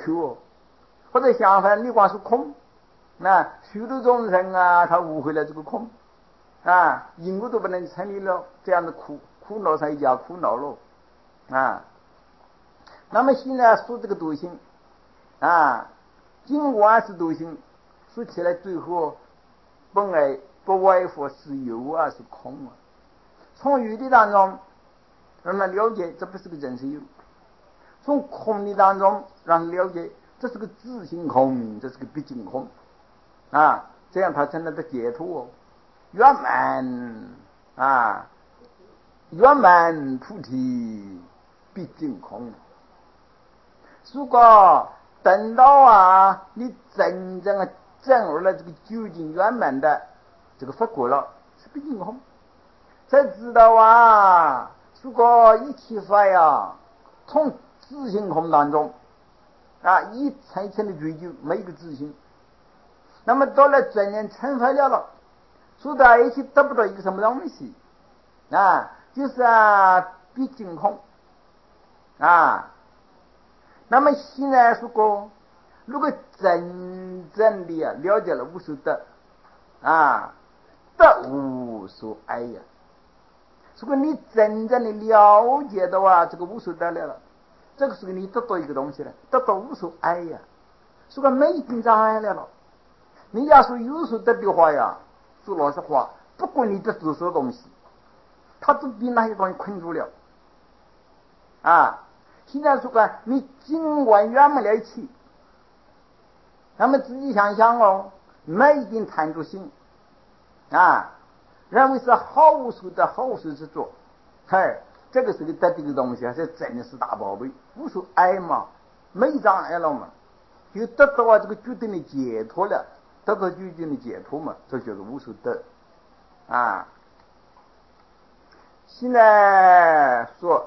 去哦。或者相反，你光是空，那许多众生啊，他误会了这个空啊，因果都不能成立了，这样的苦恼上一加苦恼了啊。那么现在说这个独性啊，尽管是独性，说起来最后本来不外乎是有啊，是空啊。从有的当中让他了解这不是个真实有，从空的当中让他了解这是个自性空，这是个毕竟空啊，这样他才能得解脱圆满啊，圆满菩提毕竟空。如果等到啊你真正的证入了这个究竟圆满的这个佛果了，是毕竟空，才知道啊，如果一切法呀从自性空当中啊一层一层的追究每一个自性，那么到了真正成佛了，说在一起得不到一个什么东西啊，就是啊毕竟空啊。那么现在说如果真正的了解了无所得啊，得无所爱呀。如果你真正的了解到啊这个无所得了，这个时候你得到一个东西了，得到无所爱呀。如果没定障碍了，你要是有所得的话呀，说老实话，不管你得多少东西，它都比那些东西困住了啊。现在说你尽管圆满了一起，那么自己想想哦，没一定贪着心啊，认为是毫无所得毫无所之作，嗨，这个是个得这个东西啊，这真的是大宝贝，无所爱嘛，没障碍了嘛，就得到啊这个决定的解脱了，得到决定的解脱嘛，这就是无所得啊。现在说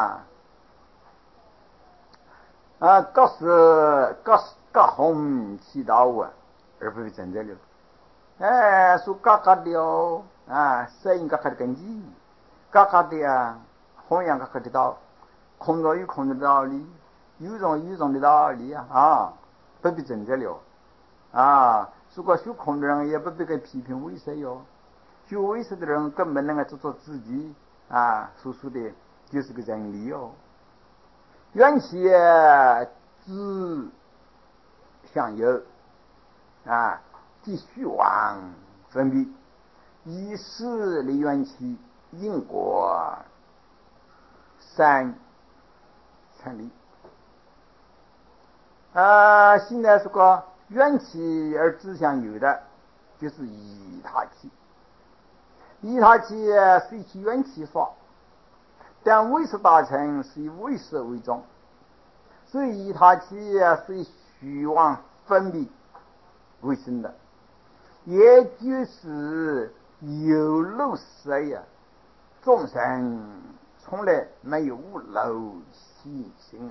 各弘其道啊，而不是真正的。说各的哦适应各的根基，各的啊弘扬各的道，空中有空中的道理，有种有种的道理不必真正了如果学空的人也不必给批评为谁哟，学为谁的人根本能够做做自己所说的就是个真理哦。缘起自相由即虚妄分别，以是离缘起，因果三成立现在说个缘起而自相由的，就是以他起。以他起是其缘起法，但唯识大乘是以唯识为重，所以以他起是以虚妄分别为生的，也就是有漏色呀，众生从来没有无漏习性。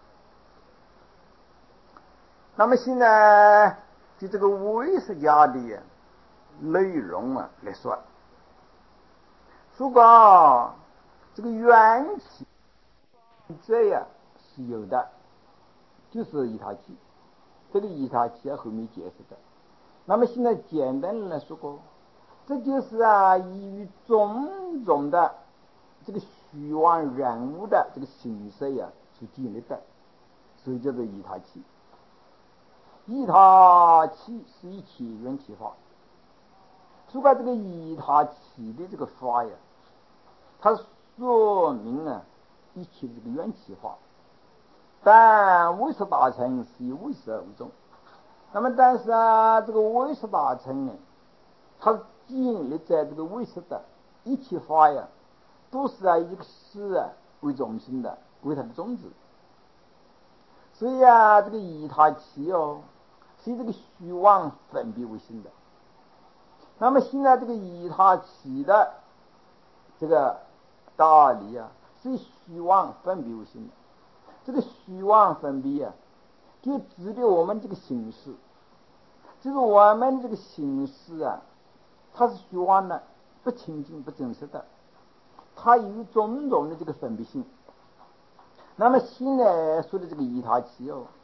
那么现在就这个唯识家的内容来说，如果这个缘起这样是有的，就是以他起，这个以他起后面解释的。那么现在简单的来说过，这就是依于种种的这个虚妄人物的这个形式所建立的，所以叫做以他起。以他起是一切缘起法，如果这个以他起的这个法呀，它说明一切这个缘起法，但唯识大乘是以唯识而为重。那么但是这个唯识大乘它建立在这个唯识的一切法呀，都是以一个识为中心的，为它的宗旨。所以这个以他起是以这个虚妄分别为心的。那么现在这个以他起的这个道理是以虚妄分别为心的。这个虚妄分别就指的我们这个形式，就是我们这个形式它是虚妄的，不清净不真实的，它有种种的这个分别性。那么现在说的这个以他起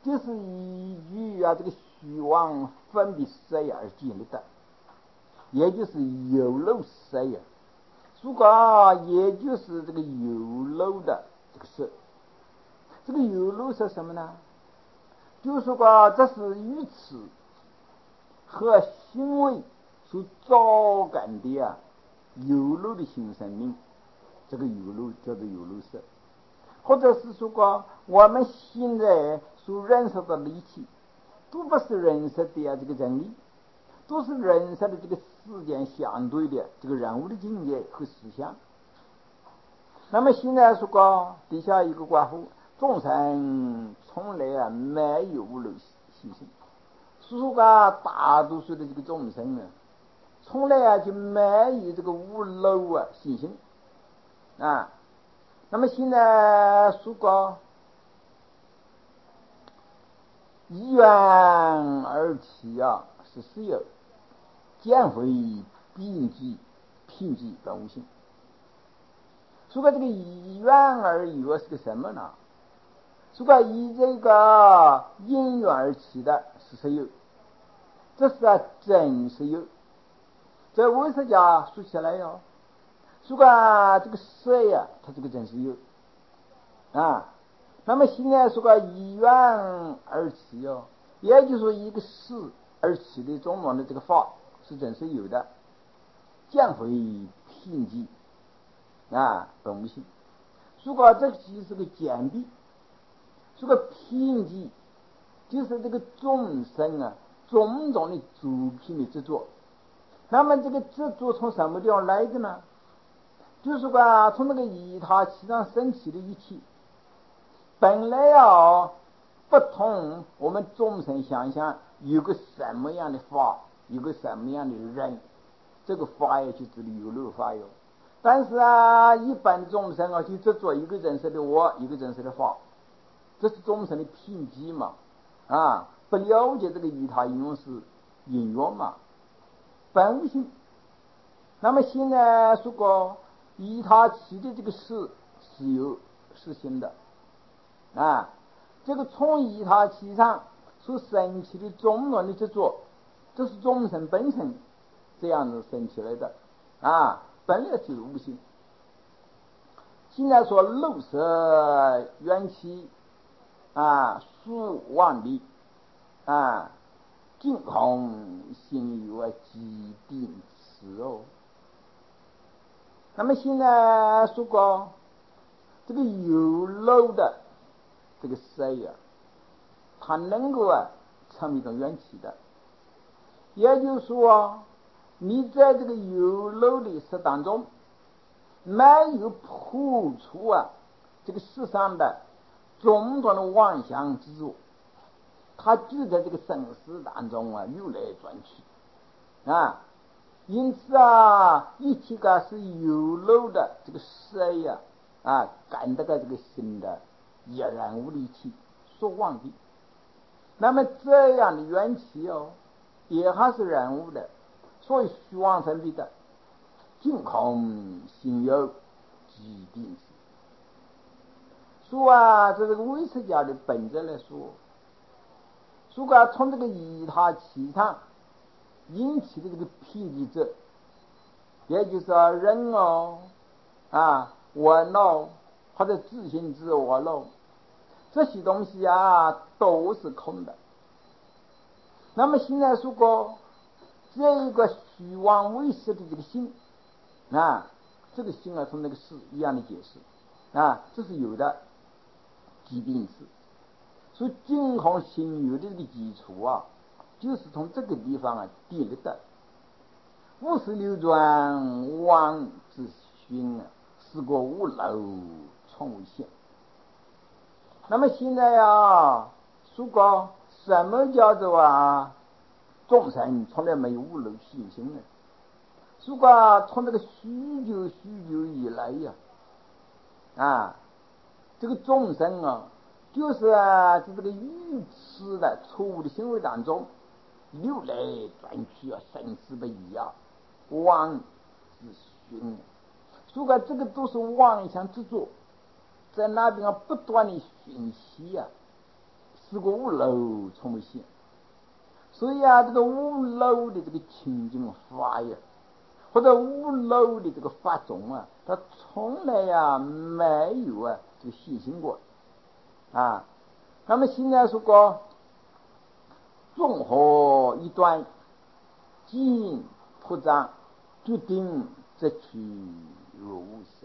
就是与这个虚妄分别色而建立的，也就是有漏色呀。如果也就是这个有漏的这个色，这个有漏是什么呢？就是说这是与此和行为所造感的有漏的新生命，这个有漏叫做有漏色。或者是说我们现在所认识的理气，都不是认识的这个真理，都是认识的这个世间相对的这个人物的境界和思想。那么现在说底下一个关乎众生从来没有无漏习性，说大多数的这个众生从来就没有这个无漏习性啊。那么现在说一元而起是实有，见回并济品质本无性。说这个一元而有是个什么呢？说以这个因缘而起的是实有，这是真实有。在唯识家说起来说这个色它这个真实有啊。那么现在说以缘而起也就是说一个事而起的种种的这个法是真实有的，见回品质本无性。说这即是个简笔，说品质就是这个众生种种的主品的执着。那么这个执着从什么地方来的呢？就是从那个以他气上升起的一切，本来不同我们众生想象有个什么样的法，有个什么样的人，这个法就指的有漏法但是一般众生就执着一个真实的我，一个真实的法，这是众生的品质嘛不了解这个以他应用是因缘嘛，本无性。那么现在说以他起的这个事是有实行的这个从以他起上所生起的种种的执着，这是众生本身这样子生起来的本来就是无性。现在说漏色缘起属妄的净空心有即定此那么现在说这个有漏的这个色它能够成为一个缘起的，也就是说你在这个有漏的色当中没有破除这个世上的种种的妄想之处，它就在这个生死当中流来转去因此一切是有漏的这个色感得这个心的依然无力气所妄的。那么这样的缘起也还是人物的，所以虚妄分别的净空心有即定说这个唯识家的本质来说从这个以他起上引起的这个品质者，也就是人我或者自信自我这些东西都是空的。那么现在说这一个虚妄唯识的这个心这个心从那个事一样的解释这是有的即定是。所以净空心有的这个基础就是从这个地方定立的。无始流转妄之熏是个无漏从无现。那么现在说什么叫做众生从来没有无漏习性呢？说从这个许久以来这个众生就是在这个愚痴的错误的行为当中流来转去生死不已妄之熏。说这个都是妄想之作，在那边不断的熏习死过五楼从未现。所以啊，这个五楼的这个清净法呀，或者五楼的这个法种啊，他从来呀没有这个显现过啊。那么现在说过综合一段经扩张，决定则取如生。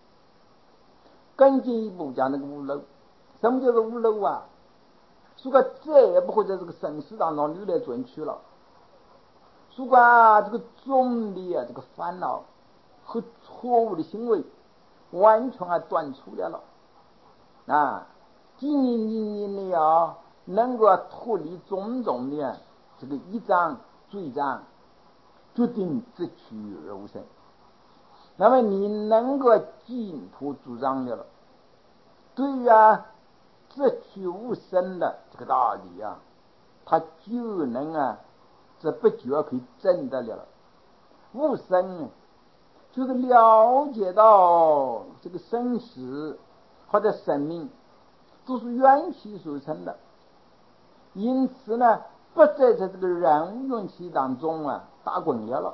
更进一步讲那个五楼，什么叫做五楼啊？如果再也不会在这个生死当中流来转去了，如果这个总的这个烦恼和错误的行为完全断除了啊，仅仅的能够脱离种种的这个业障罪障，决定直取而无生。那么你能够进图主张的了，对于直取无生的这个道理啊，他就能这不久可以证得了。无生就是了解到这个生死或者生命都是缘起所成的，因此呢，不再在这个人缘起当中打滚了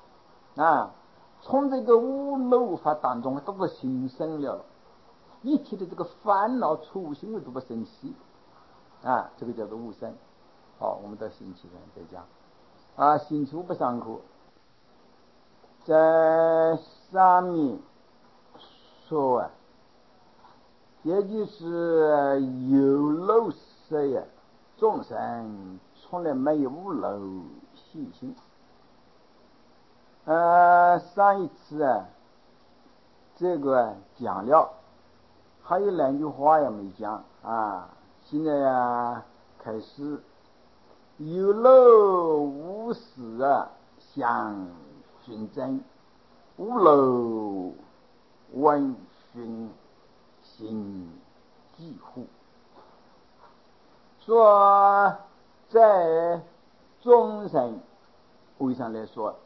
从这个无漏法当中都不形生了，一切的这个烦恼错误行为都不生息这个叫做无生。好，我们到星期天再讲星期五不上课。在上面说也就是有漏色众生从来没有无漏习性。上一次这个讲了，还有两句话也没讲现在开始有漏无始相寻真，无漏闻寻心几乎。说在众生位上来说，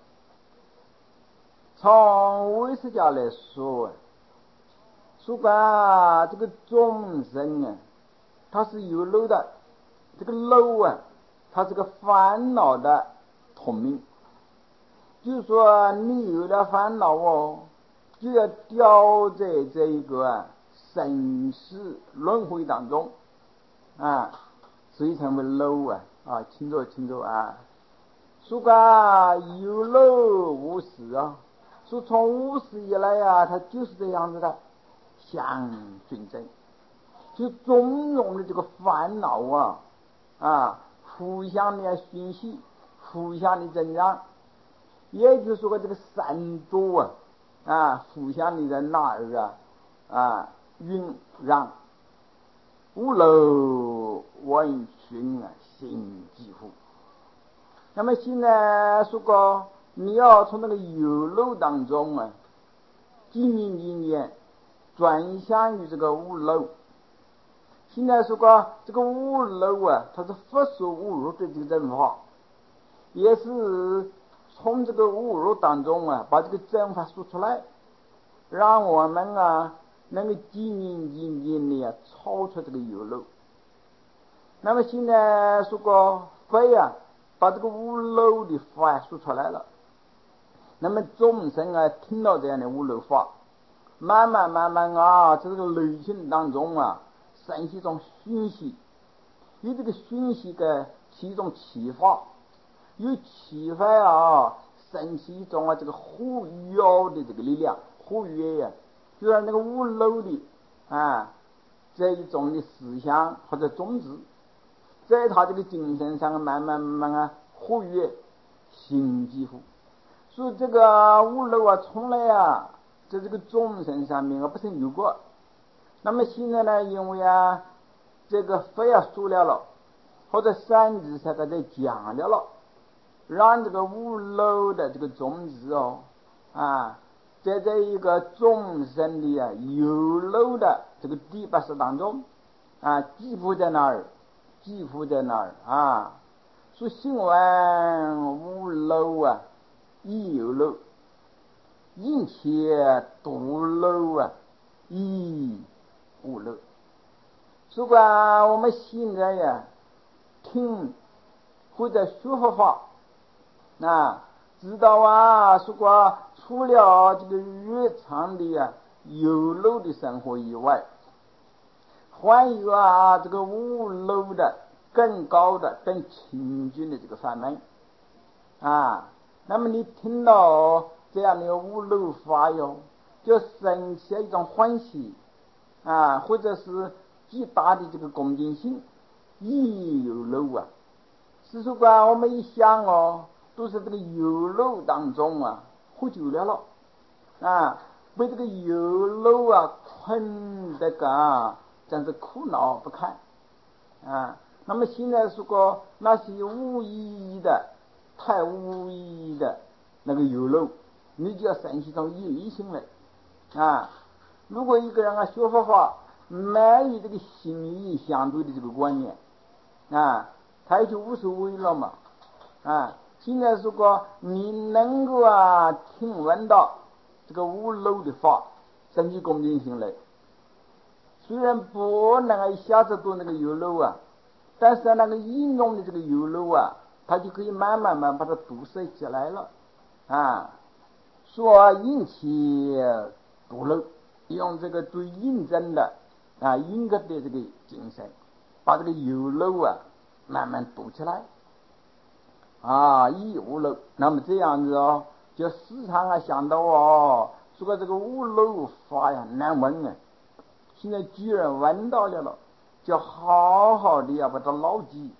从唯识家来说说把这个众生它是有漏的，这个漏它是个烦恼的统名。就是说你有了烦恼就要掉在这一个生死轮回当中所以称为漏听着说有漏无始说从无始以来它就是这样子的，相均真，就种种的这个烦恼互相的熏习，互相的增长，也就是说这个三毒互相的那儿晕让，无漏闻寻心几乎。那么现在说过你要从那个有漏当中经验转向于这个无漏。现在说过这个无漏它是佛所无入的这个正法，也是从这个无入当中把这个正法说出来，让我们能够经的超出这个有漏。那么现在说过佛把这个无漏的法说出来了，那么众生听到这样的无漏法，慢慢在这个内心当中生起一种熏习，有这个熏习的起一种启发，有启发生起一种这个护药的这个力量，护药就像那个无漏的这一种的思想或者种子，在他这个精神上慢慢活跃心几乎。所以这个无漏从来在这个众生上面不曾有过。那么现在呢，因为这个佛说了或者三子才在讲了让这个无漏的这个种子在这一个众生的有漏的这个第八识当中寄附在那儿说心完无漏亦有漏，因且独漏亦无漏。 如果我们现在呀听或者学佛法知道如果除了这个日常的有漏的生活以外，还有这个无漏的更高的更清净的这个法门那么你听到这样的无漏法哟，就生起一种欢喜或者是极大的这个恭敬心，亦有漏是说我们一想都是这个有漏当中获救了被这个有漏困得真是苦恼不堪那么现在如果那些无意义的太无意义的那个有漏，你就要生起一种业心来如果一个人学佛法没有这个心意相对的这个观念他也就无所谓了嘛现在如果你能够听闻到这个无漏的法，生起恭敬心来，虽然不能一下子做那个有漏但是那个应用的这个有漏它就可以慢慢把它堵塞起来了说引起堵漏，用这个最认真的应该的这个精神，把这个有漏慢慢堵起来亦无漏。那么这样子就时常想到说这个无漏法难闻现在居然闻到了就好好的要把它牢记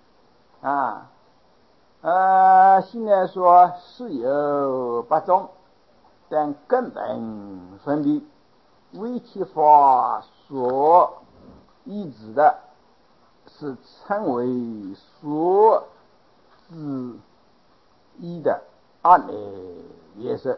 现在说是有八种，但根本分别为其法所依止的，是称为所知一的阿赖耶识。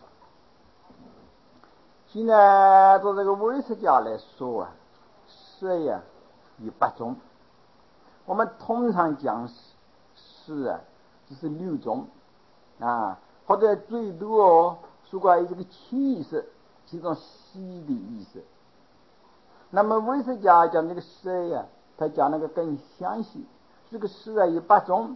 现在做这个唯识家来说识有八种，我们通常讲识只是6种或者最多说关于这个气意识，其中细的意思。那么唯识家讲这个识他讲那个更详细，这个识有8种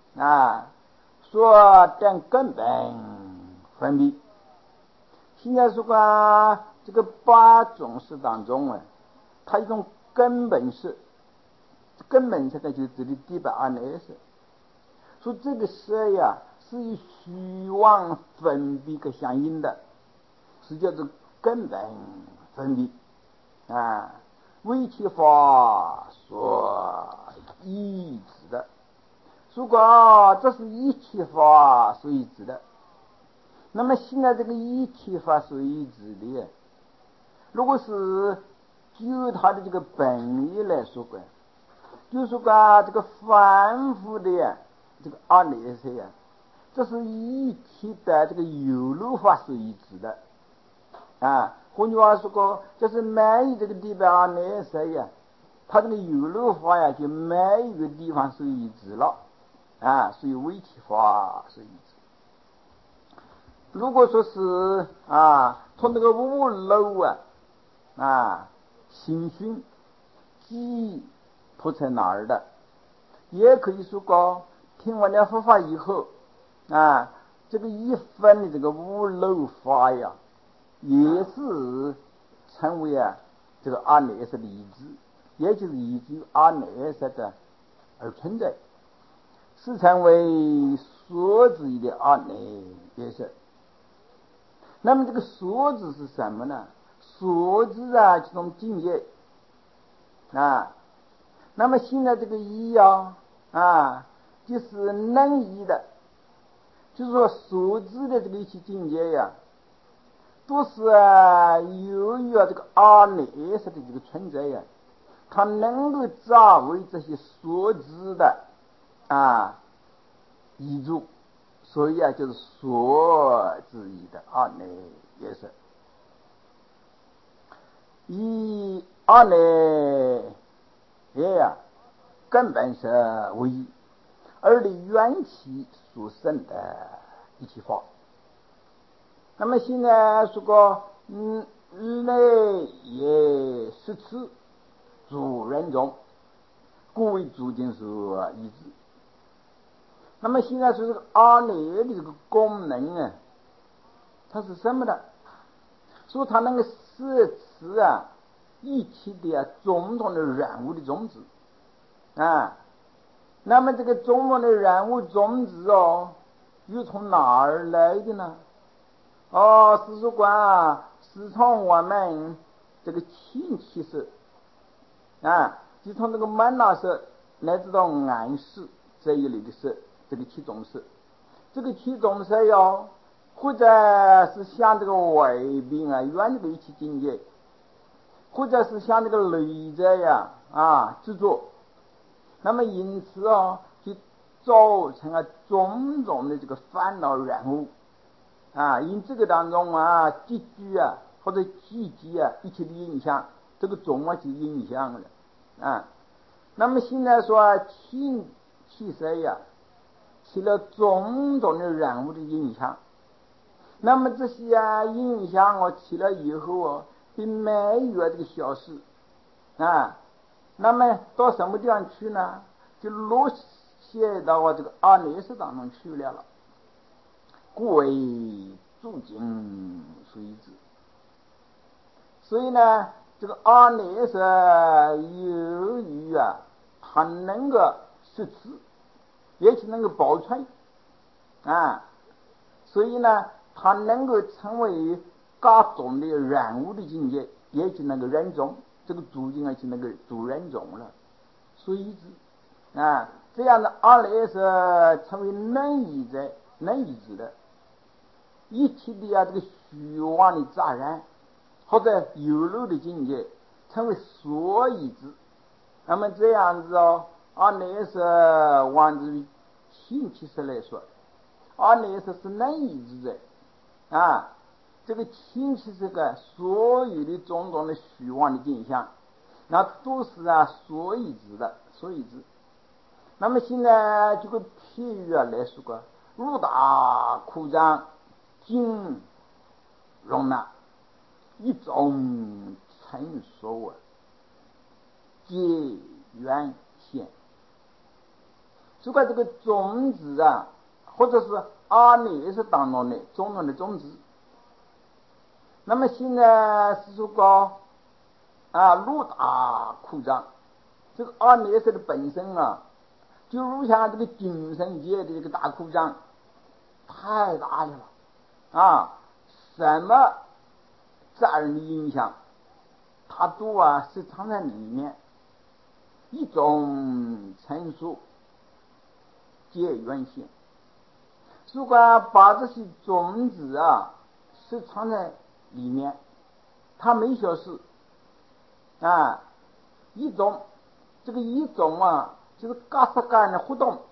说但根本分别。现在说这个8种识当中它一种根本识，根本识呢就是指的第八阿赖耶识。说这个识是以虚妄分别个相应的，是叫做根本分别为其法所依止的。如果这是依其法所依止的，那么现在这个依其法所依止的，如果是就它的这个本意来说就是说这个反复的这个阿赖耶识这是一体的这个有漏法所依止的换句话说就是没有这个地方阿赖耶识它这个有漏法就没有一个地方所依止了所以为其法所依止。如果说是从这个无漏心熏记忆不在哪儿的，也可以说听完了佛法以后这个一分的这个无漏法也是成为这个阿赖耶识的依止，也就是依据阿赖耶识的而存在，是成为所知的阿赖耶识。那么这个所知是什么呢？所知这种境界那么现在这个依就是能依的，就是说所知的这个一些境界都是由于这个阿赖耶识的这个存在它能够作为这些所知的依助，所以就是所知依的阿赖耶识。以阿赖耶根本是为一，而的缘起所生的一体法。那么现在说赖耶识次， 主人中，故为诸经所依止。那么现在说这个阿赖的这个功能啊，它是什么呢？说它能够摄持一切的种种的染物的种子啊。那么这个种种的染物种子又从哪儿来的呢？是说是从我们这个氢气色就从这个曼那色乃至到暗色这一类的色，这个七种色，这个七种色或者是像这个外边远这个一切境界，或者是像这个内在制作，那么因此就造成种种的这个烦恼染物因这个当中积聚或者积极一切的影响，这个种就影响了那么现在说氢气色起了种种的染物的影响，那么这些影响起了以后并没有这个消失那么到什么地方去呢？就落写到这个阿赖耶识当中去了，故为诸经所依止。所以呢，这个阿赖耶识由于它能够摄持，也是能够保存所以呢，它能够成为各种的染物的境界，也就那个人种，这个诸经就那个诸人种了。所以这样的阿赖耶识成为能依止的一切的这个虚妄的杂染或者有漏的境界，成为所依止。那么这样子阿赖耶识往至于氢气色来说，阿赖耶识是能依止的这个氢气色所有的种种的虚妄的景象，那都是所依止的，所依止。那么现在这个譬喻来说如大苦障经容纳一种成熟皆缘现。这个种子或者是阿赖耶识当中的种种的种子，那么现在是说如大苦障，这个阿赖耶识的本身就如像这个精神界的这个大苦障，太大了什么杂人的影响，它都是藏在里面，一种成熟皆缘现。如果把这些种子是藏在里面，它没消失一种就是各式各样的活动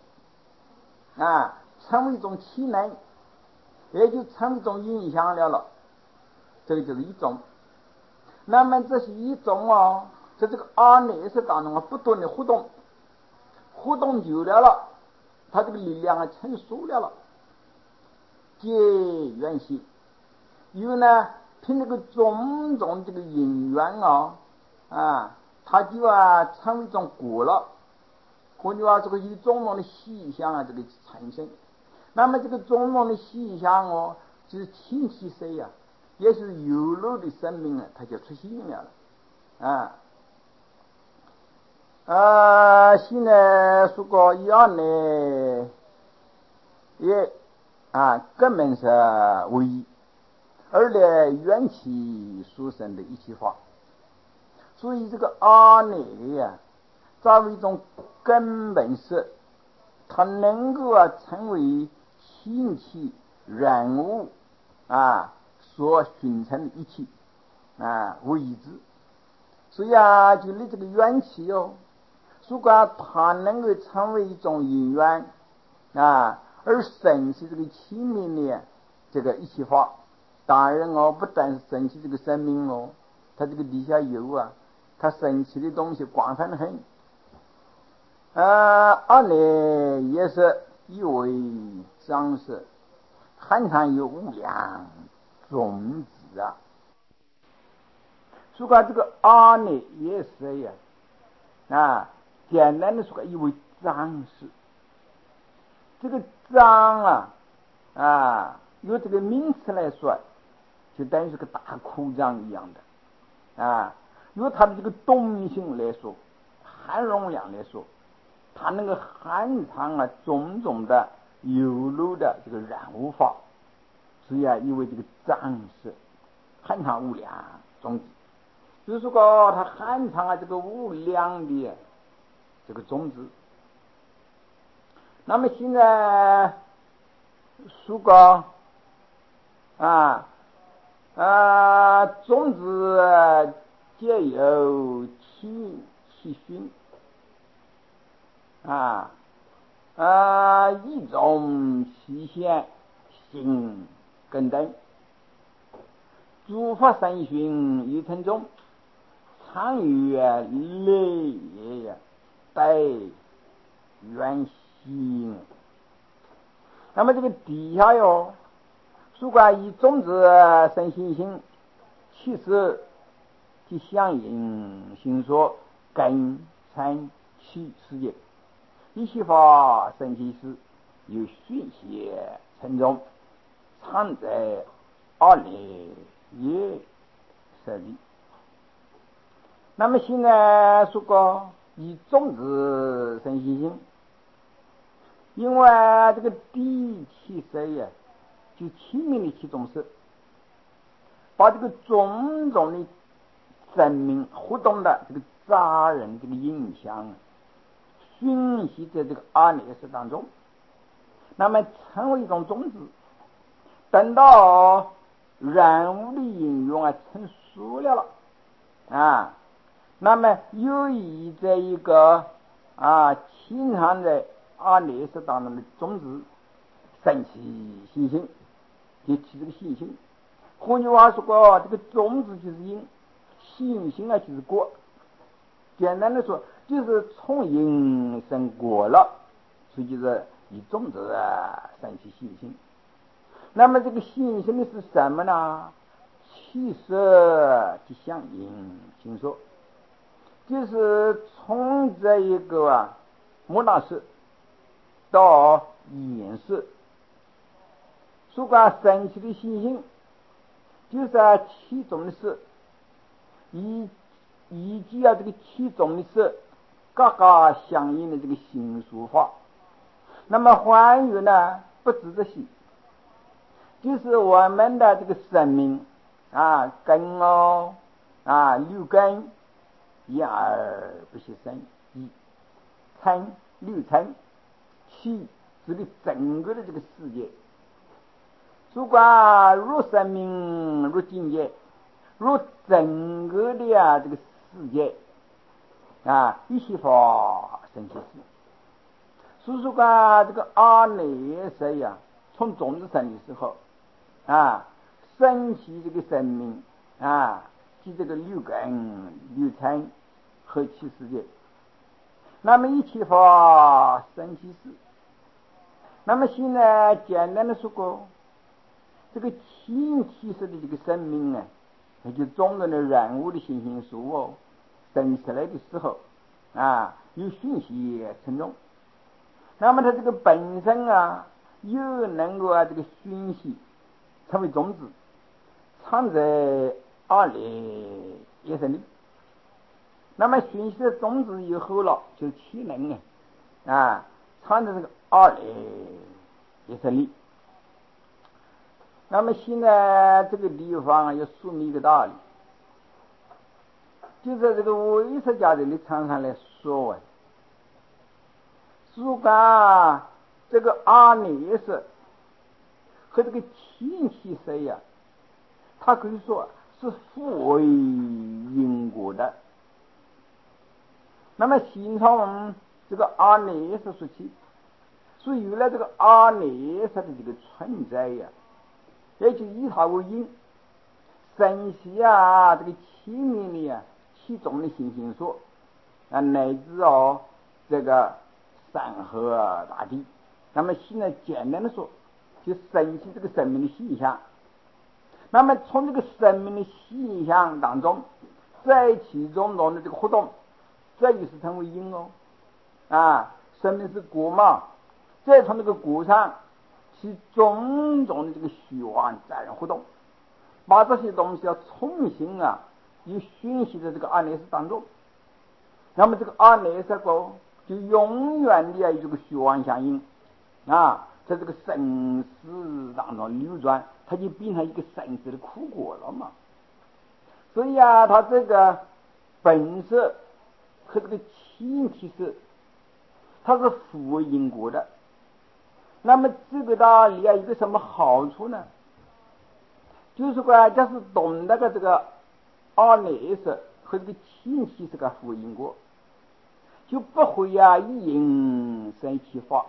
成为一种气能，也就成为一种影响了，这个就是一种。那么这些一种在这个阿赖耶识当中不断的活动久了它这个力量成熟了皆缘现。因为呢凭这个种种这个因缘它就成为一种果了，或者这个以种种的细项这个产生。那么这个种种的细项就是氢气色也是有漏的生命它就出现了现在说一样呢也根本是唯一，而且缘起所生的一切法。所以这个阿赖作为一种根本色，它能够成为氢气染物所形成的一切为止。所以就你这个缘起如果它能够成为一种因缘而生起这个清明的这个一切法，当然不但是生起这个生命它这个底下有它生起的东西广泛得很阿赖耶识以为长色，含含有无量种子如果这个阿赖耶识啊，简单的说意为张氏。这个张由这个名词来说，就等于是个大苦张一样的由它的这个动性来说，含容量来说，它能够含藏种种的有漏的这个染污法，所以因为这个张氏含藏无量种子，就是说它含藏这个无量的这个种子。那么现在说个种子皆有其熏一种其现性根等，诸法三熏于尘中，常于累也待原心。那么这个底下主管以种子生信心，其实即相应行说根参起世界，一切法生其事，有讯息尘中，常在二类也设立。那么现在说过以种子生信心，因为这个第七识就清明的其种是把这个种种的生命活动的这个杂人这个影响熏习在这个阿赖耶识当中，那么成为一种种子，等到染污的应用成熟了那么由于这一个潜藏在阿赖耶识当中的种子生起信心，就起这个信心。换句话说，这个种子就是因，信心就是果。简单的说，就是从因生果了，所以就是以种子生起信心。那么这个信心的是什么呢？其实就像因行说，就是从这一个莫那识到眼识，所管生起的信心，就是其中的事，以及这个其中的事各个相应的这个行说法。那么换语呢，不止这些，就是我们的这个生命根六根一而不是生，一参六参七，这个整个的这个世界，如果入生命入境界，入整个的这个世界一切法生其事。所以说这个阿赖耶识从种子生的时候生起这个生命即这个六根六尘和其世界，那么一切法生其事。那么现在简单的说过，这个前期识的这个生命也就种的染污的行星数生出来的时候有讯息沉重，那么它这个本身又能够这个讯息成为种子，藏在阿赖耶识里。那么讯息的种子以后了，就是气能藏在这个阿赖耶识里。那么现在这个地方要说明一个道理，就在这个唯识家的立场上来说如果这个阿赖耶识和这个前期识它可以说是互为因果的。那么先从这个阿赖耶识说起，所以有了这个阿赖耶识的这个存在也就以它为因，生起这个前面的其中的行星所乃至这个山河大地。那么现在简单的说，就生起这个生命的现象。那么从这个生命的现象当中，在其中的这个活动， 这就是称为因哦。生命是果嘛，再从这个果上起种种的这个虚幻自然活动，把这些东西要重新又熏习在这个阿赖耶识当中，那么这个阿赖耶识果就永远的有这个虚幻相应在这个生死当中流转，它就变成一个生死的苦果了嘛。所以它这个本色和这个气体色，它是符因果的。那么这个道理有一个什么好处呢？就是说假是懂那个这个阿赖耶识和这个气体是个符因果，就不会以因生气法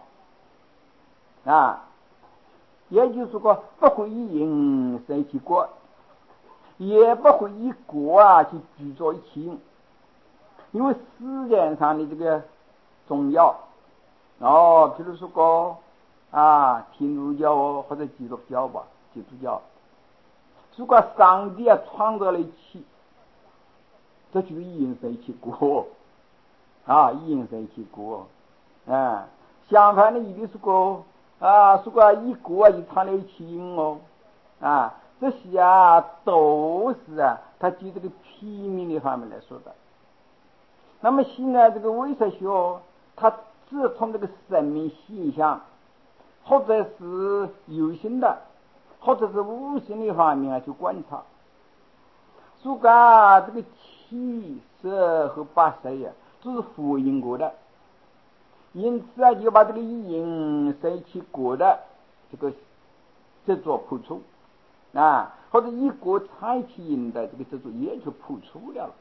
也就是说不会以因生起果，也不会以果去聚作一起因。因为世界上的这个宗教比如说天主教或者基督教吧，基督教如果上帝创造了一起，这就是以因生起果以因生起果相反的，有的说如果以果就创了一起因这些都是它就这个片面的方面来说的。那么现在这个唯识学，它只从这个生命现象，或者是有形的，或者是无形的方面去观察。如果这个气色和八识都是符因果的，因此就把这个以因生起果的这做破除或者以果产起因的这做也就破除了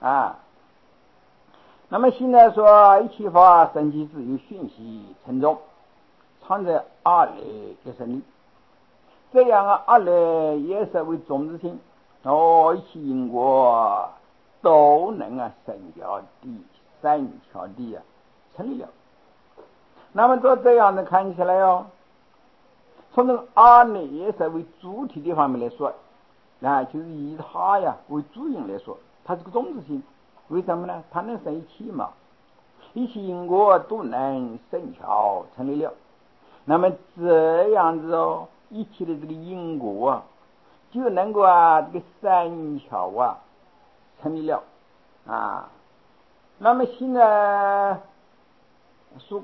那么现在说一切法生起自有讯息沉重，藏在阿赖耶识里，这样阿赖耶识为种子性一切因果都能生巧地成立了。那么这样的看起来从这个阿赖耶识为主体的方面来说就是以它为主因来说，它是个种子性。为什么呢？它能生一切嘛，一切因果都能生巧成立了。那么这样子一切的这个因果就能够这个生巧成立了那么现在说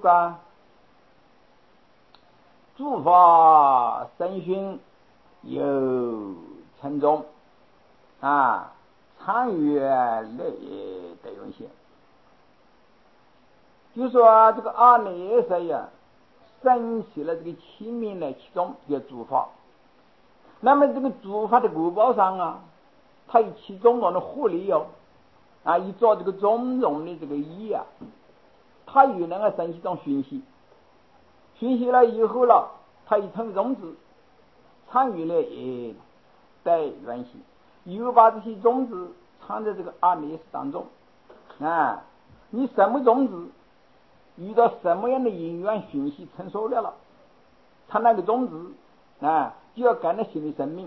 诸法生熏有沉重参与类的用些，就说这个阿赖耶识生起了这个清明的其中一个诸法。那么这个诸法的果报上它有其中的获利以做这个种种的这个义它也能生起一种讯息，讯息了以后它也成为种子，参与了的关系，又把这些种子藏在这个阿赖耶识当中你什么种子遇到什么样的因缘讯息成熟了它那个种子就要跟着新的生命，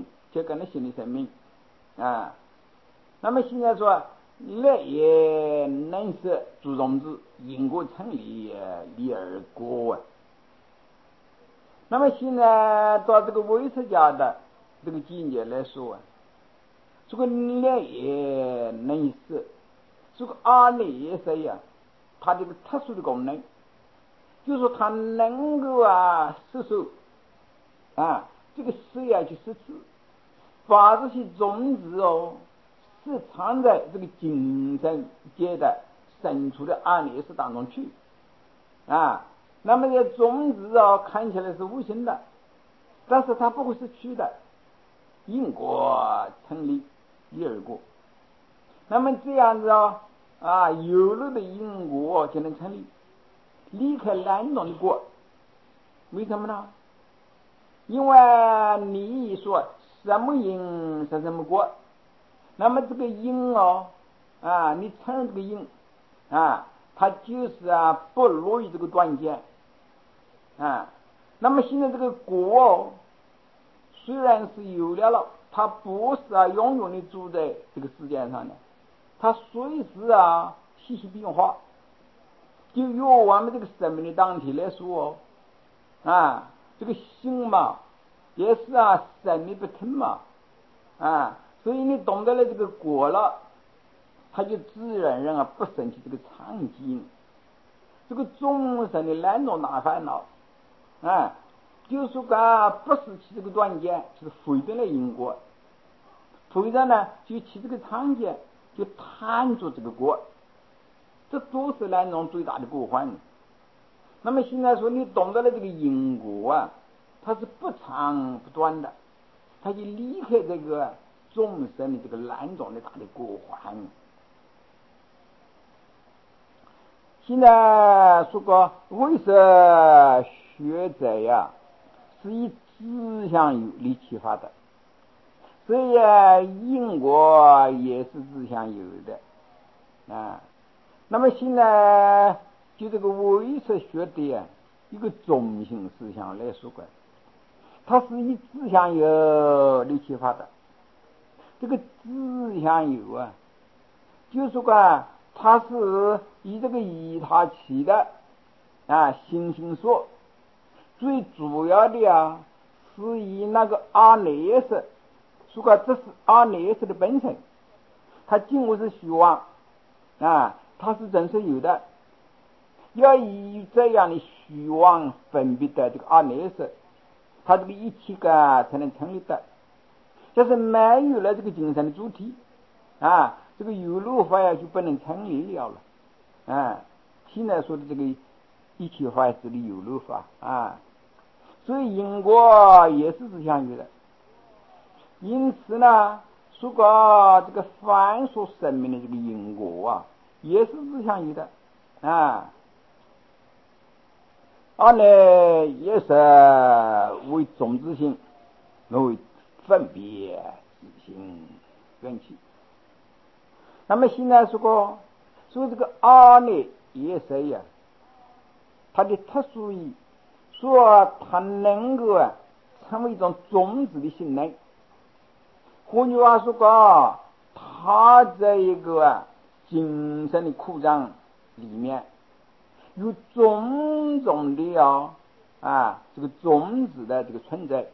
那么现在说赖也能是诸种子因果成立离而果那么现在到这个唯识家的这个境界来说这个赖也能是这个阿赖耶识它这个特殊的功能，就是说它能够摄受这个色去摄取，把这些种子是藏在这个精神界的深处的阿赖耶识当中去那么这种子看起来是无形的，但是它不会是虚的，因果成立离而果。那么这样子有了的因果就能成立，离开两种的果。为什么呢？因为你说什么因是什么果，那么这个因你承认这个因它就是不落于这个断见那么现在这个果虽然是有了它不是永远的住在这个世界上的，它随时细细变化。就由我们这个生命的当体来说这个心嘛，也是生命不停嘛所以你懂得了这个果了，他就自然人不生起这个常见，这个众生的两种大烦恼就是说不是起这个断见，就是回到了因果，回到呢就起这个常见，就贪着这个果，这都是两种最大的过患。那么现在说你懂得了这个因果它是不长不断的，它就离开这个众生的这个两种的大的过患。现在说过为什学者是以自相有力启发的，所以因果也是自相有的那么现在就这个唯识学的一个中心思想来说它是以自相有力启发的。这个自相有就是说它是以这个以他起的心性说，最主要的是以那个阿赖识，说这是阿赖识的本身，它并不是虚妄它是真实有的。要以这样的虚妄分别的这个阿赖识，它这个一体才能成立的。就是没有了这个精神的主体这个有漏法就不能成立了现在说的这个一体法是的有漏法所以因果也是自相有的。因此呢，说过这个凡所生命的这个因果也是自相有的阿赖也是为种子性，为分别自性缘起。那么现在说这个阿赖耶识它的特殊意，说它能够成为一种种子的性能。换句话说它在一个精神的扩张里面有种种的这个种子的这个存在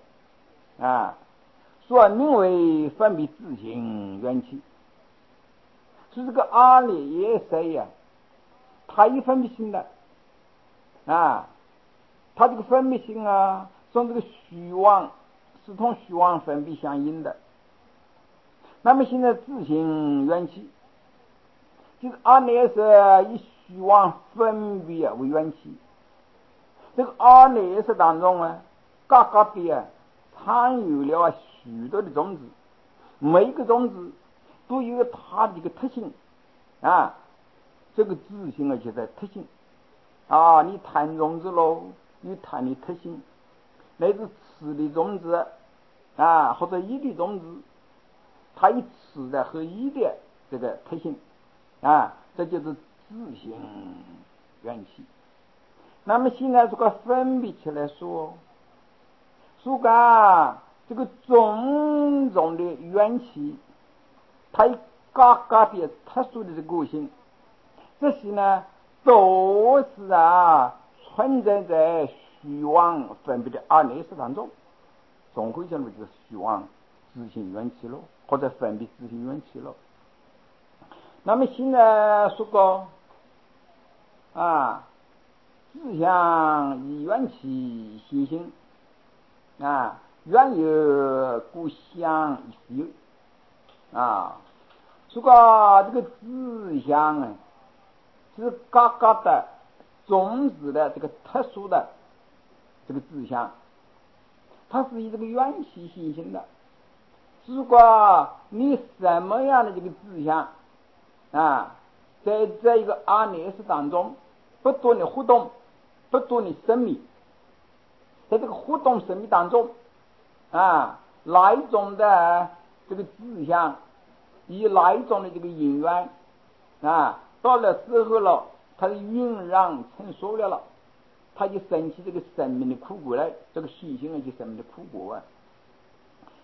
所名为分别自性缘起。是这个阿赖耶识它有分别心的它这个分别心从这个虚妄是同虚妄分别相应的。那么现在自性缘起，就是阿赖耶识以虚妄分别为缘起。这个阿赖耶识当中各个的参与了许多的种子，每一个种子都有它的一个特性这个自性就是特性你贪种子喽，有贪的特性，乃至吃的种子或者一的种子，它有吃的和一的这个特性这就是自性缘起。那么现在这个分别起来说这个种种的缘起，它有各个的特殊的这个个性，这些呢都是存在在虚妄分别的阿赖识当中，总归讲就是虚妄自性缘起了，或者分别自性缘起了。那么现在说过自相以缘起心性缘有故相亦是有说过这个自相是各个的种子的这个特殊的这个自相，它是以这个缘起心性的。如果你什么样的这个自相在这一个阿赖识当中不断的活动，不断的生命，在这个活动生命当中哪一种的这个志向，以哪一种的这个因缘到了时候了，它的酝酿成熟了，它就生起这个生命的苦果来，这个细心就生命的苦果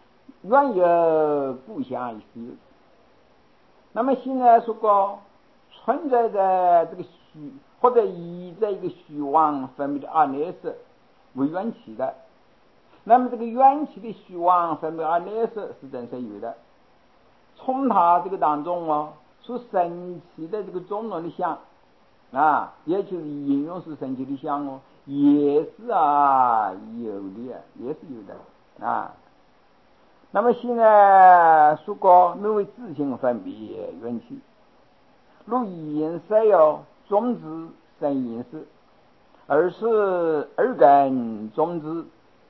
缘有故乡亦是有。那么现在说过存在在这个虚或者以在一个虚妄分别的二内识为缘起的，那么这个缘起的虚妄分别二内识是真实有的，从它这个当中所生起的这个种种的相也就是应用是生起的相也是有的，也是有的那么现在说过名为自性分别缘起，如因色种子生因识，而是二根种子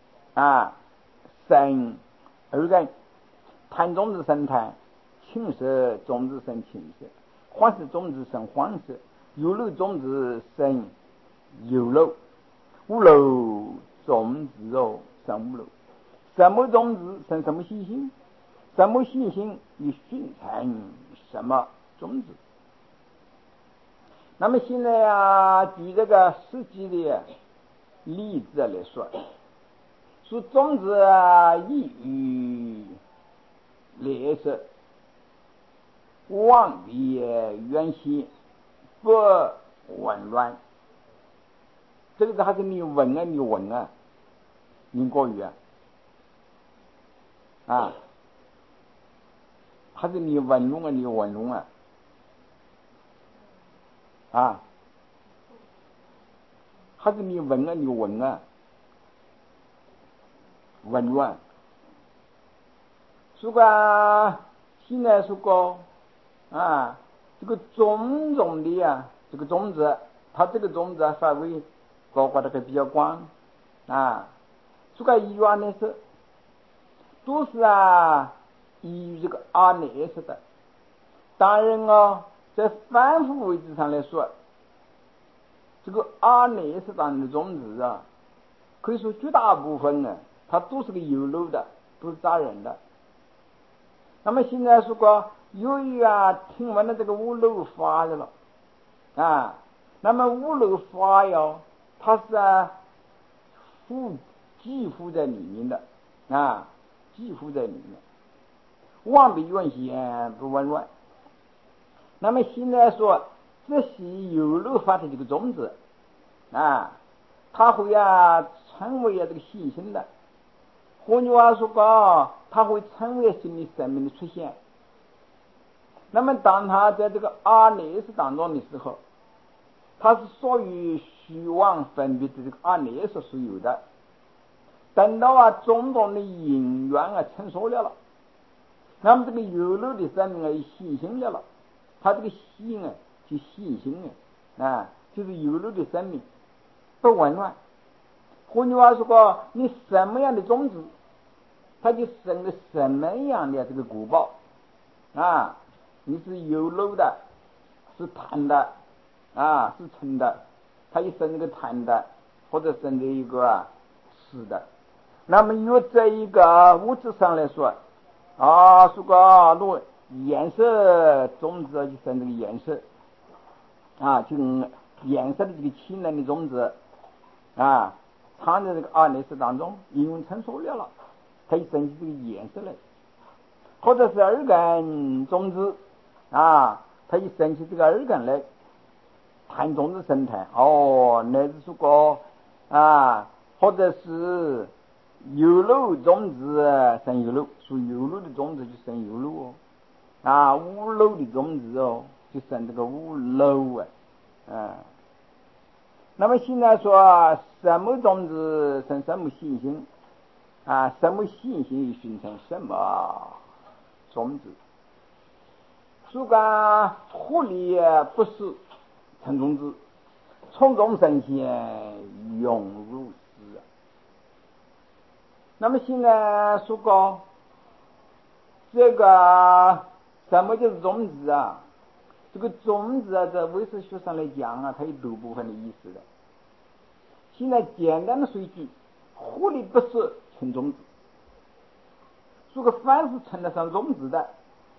生二根，贪种子生贪，情色种子生情色，欢喜种子生欢喜，有漏种子生有漏，无漏种子生无漏，什么种子生什么习性，什么习性以熏成什么种子。那么现在举这个实际的例子来说种子异于劣色，妄别原先不紊乱，这个还是你闻过语还是你闻聋还是你闻乱。如果现在说过这个种种的这个种子，它这个种子范围包括的比较广这个原来是都是以这个二内识的。当然在反复位置上来说，这个二内识当中的种子可以说绝大部分它都是个有漏的，都是杂人的。那么现在说过由于听闻了这个无漏法的了那么无漏法它是寄附在里面的寄附在里面，妄别原先不紊乱。那么现在说这些有漏法的这个种子它会成为这个信心的，换句话说它会成为新的生命的出现。那么当它在这个二内识当中的时候，它是属于虚妄分别的这个二内识所有的。等到种种的因缘成熟了，那么这个有漏的生命信心了，它这个心就信心就是有漏的生命不紊乱。换句话说你什么样的种子，它就生了什么样的这个果报你是有漏的，是贪的是嗔的，它就生这个贪的，或者生这一个是的。那么由这一个物质上来说如果颜色种子就生这个颜色就颜色的这个气能的种子藏在这个二内识当中，应用成熟了，它就生起这个颜色来。或者是二根种子它就生起这个二根来，贪种子生贪乃至说过或者是有漏种子生有漏，属有漏的种子就生有漏无漏的种子就生这个无漏那么现在说什么种子生什么信心什么信心形成什么种子。如果狐狸不是成种子，从中生现永入死。那么现在说过这个什么就是种子这个种子在唯识学上来讲它有多部分的意思的。现在简单的说一句，狐狸不是成种子，如果凡是成得上种子的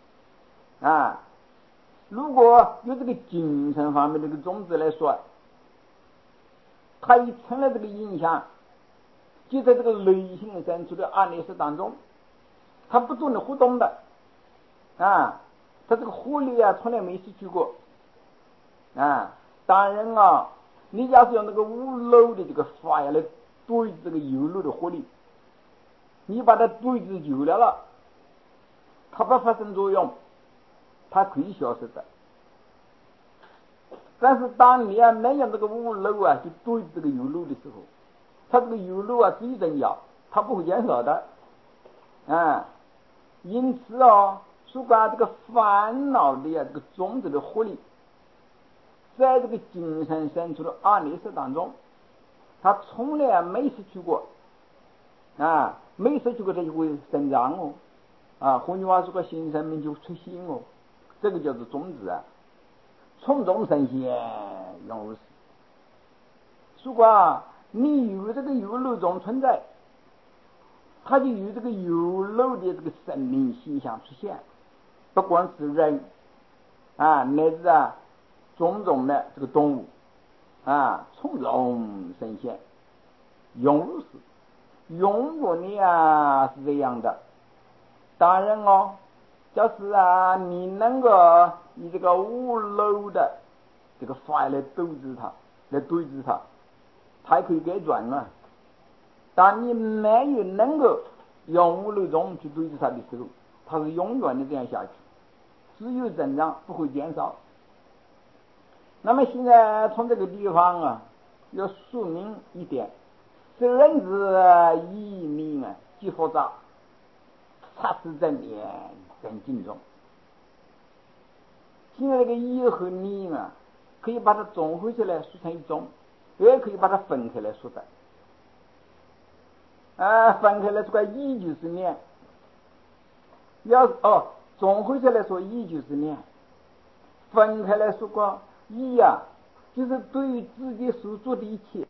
如果有这个精神方面的这个种子来说，它一成了这个影响，就在这个内心深处的二内识当中，它不断的互动的它这个狐狸从来没失去过， 啊，当然啊，你要是用那个五楼的这个法来对这个有漏的火力，你把它对治久了，它不发生作用，它可以消失的。但是当你没有这个五漏啊去对这个有漏的时候，它这个有漏啊只增加，它不会减少的。因此说这个烦恼的这个种子的活力，在这个精神深处的阿赖耶当中，它从来没失去过，没失去过，它就会生长换句话说，个新生命就出现这个叫做种子从中生现，永无死。如果你有这个有漏中存在，它就有这个有漏的这个生命现象出现，不光是人乃至种种的这个动物从中生现，永无死，永远的是这样的。当然就是你能够以这个无漏的这个法来对治它，它也可以改转当你没有能够用无漏中去对治它的时候，它是永远的这样下去，只有增长不会减少。那么现在从这个地方要说明一点，这人之意命极复杂，察是正念真精中。现在这个意和念可以把它综合起来说成一种，也可以把它分开来说的。分开来说，意就是念；综合起来说，意就是念；分开来说，意就是对于自己所做的一切